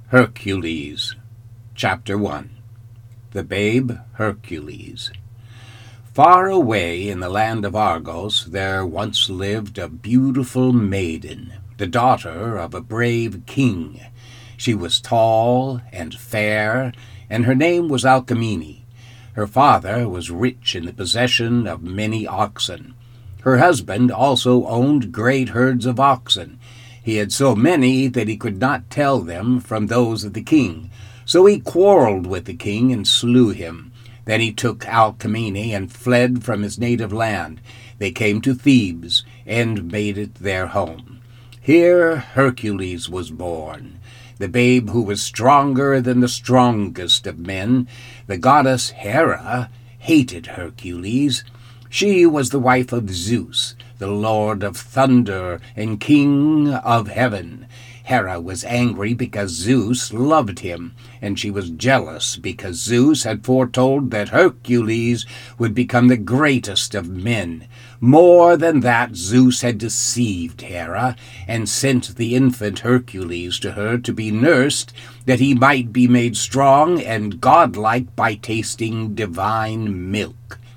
Hercules. Chapter 1. The Babe Hercules. Far away in the land of Argos there once lived a beautiful maiden, the daughter of a brave king. She was tall and fair, and her name was Alcmene. Her father was rich in the possession of many oxen. Her husband also owned great herds of oxen. He had so many that he could not tell them from those of the king. So he quarreled with the king and slew him. Then he took Alcmene and fled from his native land. They came to Thebes and made it their home. Here Hercules was born, the babe who was stronger than the strongest of men. The goddess Hera hated Hercules. She was the wife of Zeus, the lord of thunder and king of heaven. Hera was angry because Zeus loved him, and she was jealous because Zeus had foretold that Hercules would become the greatest of men. More than that, Zeus had deceived Hera and sent the infant Hercules to her to be nursed, that he might be made strong and godlike by tasting divine milk.